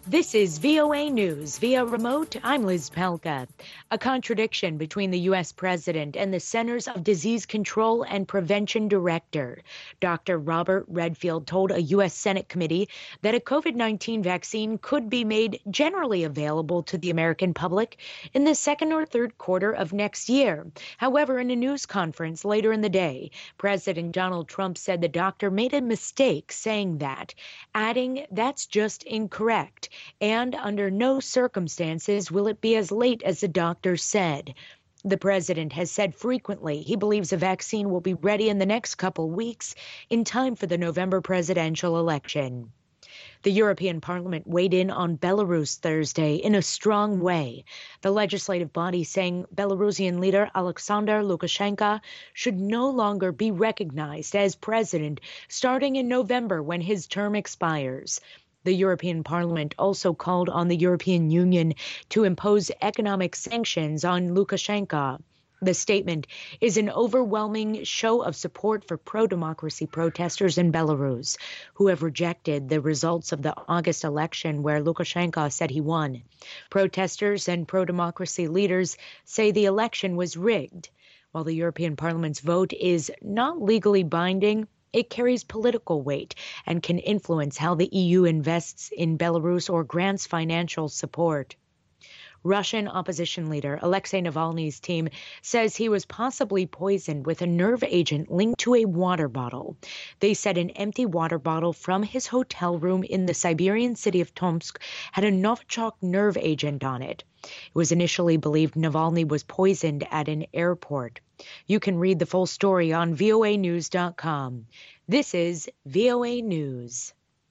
This is VOA News. Via remote, I'm Liz Pelka. A contradiction between the U.S. president and the Centers of Disease Control and Prevention director. Dr. Robert Redfield told a U.S. Senate committee that a COVID-19 vaccine could be made generally available to the American public in the second or third quarter of next year. However, in a news conference later in the day, President Donald Trump said the doctor made a mistake saying that, adding that's just incorrect. And under no circumstances will it be as late as the doctor said. The president has said frequently he believes a vaccine will be ready in the next couple weeks in time for the November presidential election. The European Parliament weighed in on Belarus Thursday in a strong way. The legislative body saying Belarusian leader Alexander Lukashenko should no longer be recognized as president starting in November when his term expires. The European Parliament also called on the European Union to impose economic sanctions on Lukashenko. The statement is an overwhelming show of support for pro-democracy protesters in Belarus, who have rejected the results of the August election where Lukashenko said he won. Protesters and pro-democracy leaders say the election was rigged. While the European Parliament's vote is not legally binding, it carries political weight and can influence how the EU invests in Belarus or grants financial support. Russian opposition leader Alexei Navalny's team says he was possibly poisoned with a nerve agent linked to a water bottle. They said an empty water bottle from his hotel room in the Siberian city of Tomsk had a Novichok nerve agent on it. It was initially believed Navalny was poisoned at an airport. You can read the full story on voanews.com. This is VOA News.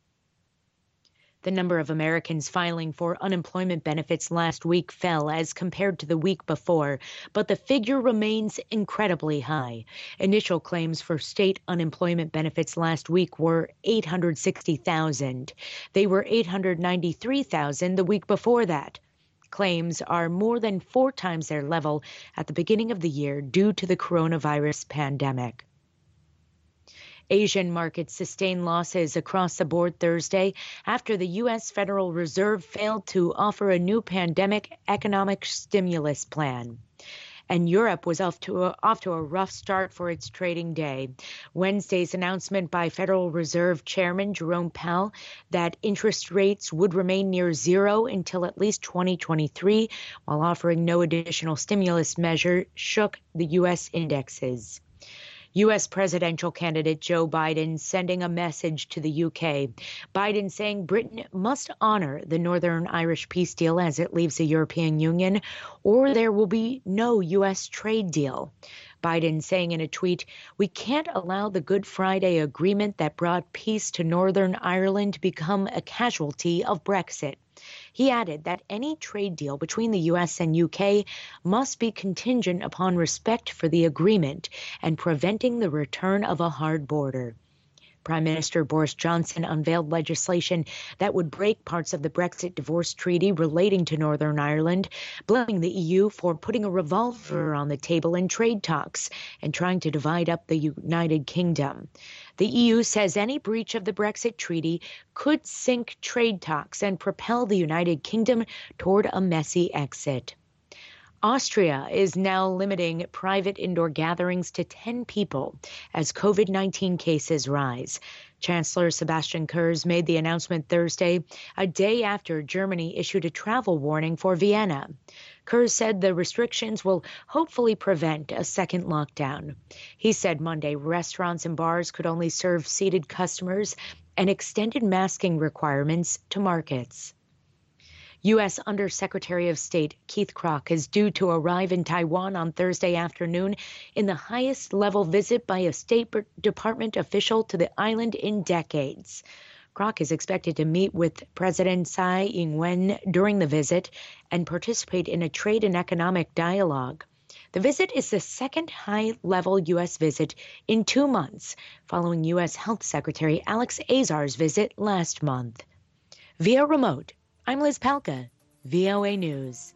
The number of Americans filing for unemployment benefits last week fell as compared to the week before, but the figure remains incredibly high. Initial claims for state unemployment benefits last week were 860,000. They were 893,000 the week before that. Claims are more than 4 times their level at the beginning of the year due to the coronavirus pandemic. Asian markets sustained losses across the board Thursday after the U.S. Federal Reserve failed to offer a new pandemic economic stimulus plan. And Europe was off to a rough start for its trading day. Wednesday's announcement by Federal Reserve Chairman Jerome Powell that interest rates would remain near zero until at least 2023, while offering no additional stimulus measure, shook the U.S. indexes. U.S. presidential candidate Joe Biden sending a message to the U.K. Biden saying Britain must honor the Northern Irish peace deal as it leaves the European Union, or there will be no U.S. trade deal. Biden saying in a tweet, "We can't allow the Good Friday Agreement that brought peace to Northern Ireland to become a casualty of Brexit." He added that any trade deal between the U.S. and U.K. must be contingent upon respect for the agreement and preventing the return of a hard border. Prime Minister Boris Johnson unveiled legislation that would break parts of the Brexit divorce treaty relating to Northern Ireland, blaming the EU for putting a revolver on the table in trade talks and trying to divide up the United Kingdom. The EU says any breach of the Brexit treaty could sink trade talks and propel the United Kingdom toward a messy exit. Austria is now limiting private indoor gatherings to 10 people as COVID-19 cases rise. Chancellor Sebastian Kurz made the announcement Thursday, a day after Germany issued a travel warning for Vienna. Kurz said the restrictions will hopefully prevent a second lockdown. He said Monday restaurants and bars could only serve seated customers and extended masking requirements to markets. U.S. Undersecretary of State Keith Krach is due to arrive in Taiwan on Thursday afternoon in the highest-level visit by a State Department official to the island in decades. Krach is expected to meet with President Tsai Ing-wen during the visit and participate in a trade and economic dialogue. The visit is the second high-level U.S. visit in 2 months, following U.S. Health Secretary Alex Azar's visit last month. Via remote, I'm Liz Pelka, VOA News.